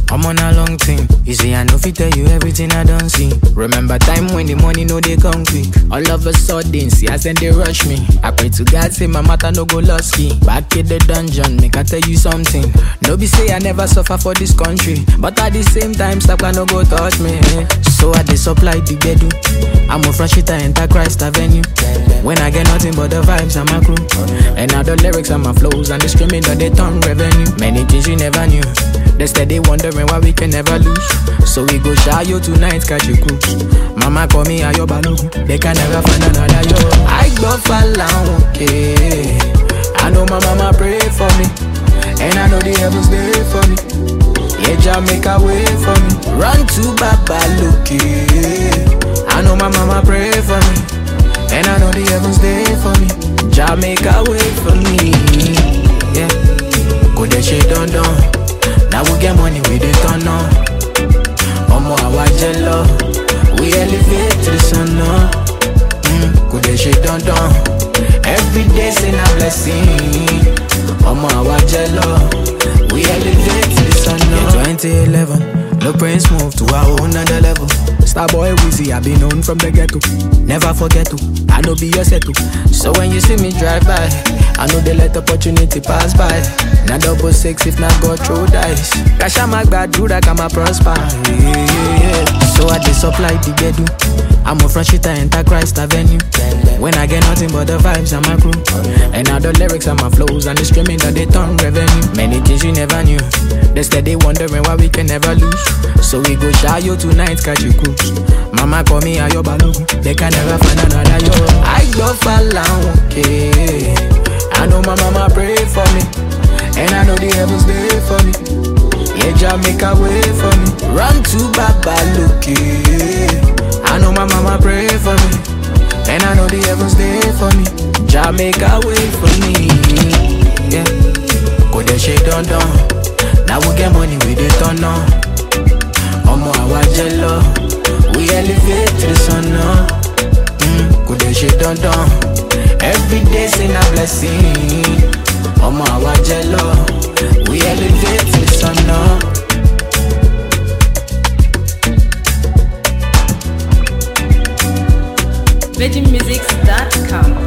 I'm on a long thing. You see, I know fi tell you everything I don't see. Remember time when the money no they come quick. All of a sudden, see as then they rush me. I pray to God say my matter no go lusky. Back in the dungeon, make I tell you something. No be say I never suffer for this country, but at the same time, stop no go touch me. So I dey supply the bedu. I'm a fresh shit, I enter Christ Avenue. When I get nothing but the vibes and my crew, and now the lyrics and my flows and the screaming that they turn revenue. Many things you never knew. They steady wondering why we can never lose. So we go shy you tonight, catch you cruise. Mama call me Ayo Balogun. They can never find another yo. I go fall okay. I know my mama pray for me, and I know the heavens there for me. Yeah, Jah make a way for me. Run to Baba Loki. I know my mama pray for me, and I know the heavens there for me. Jah make a way for me. Yeah, go that shit done. Now we get money, we dey turn on. Omo awa jello, we elevate to the sun now. Go that shit done. Every day say na blessing. Omo awa jello, we elevate to the sun now. In 2011, Lil Prince moved to a whole nother level. Starboy Weezy, I be known from the ghetto. Never forget to, I know be your settle. So when you see me drive by, I know they let opportunity pass by. Now 666 if not go through dice. Cash out my bad, do that I'm a prosper. Yeah. So I just supply the bedu. I'm a fresh shit, I enter Christ Avenue. When I get nothing but the vibes and my crew, and now the lyrics and my flows and the screaming that they turn revenue. Many things you never knew. They steady wondering why we can never lose. So we go shy you tonight, catch you cruise. Mama call me Ayo Balogun. They can never find another yo. I go fall okay. I know my mama pray for me, and I know the heavens there for me. Yeah, Jah make a way for me. Run to Baba Loki. I know my mama pray for me, and I know the heavens there for me. Jah make a way for me. Yeah, go that shit done. Now we get money, we dey turn on. Omo awa jello, we elevate to the sun now. Go that shit done. Every day say na blessing. Omo awa jello, we elevate to the sun now. VeggieMusics.com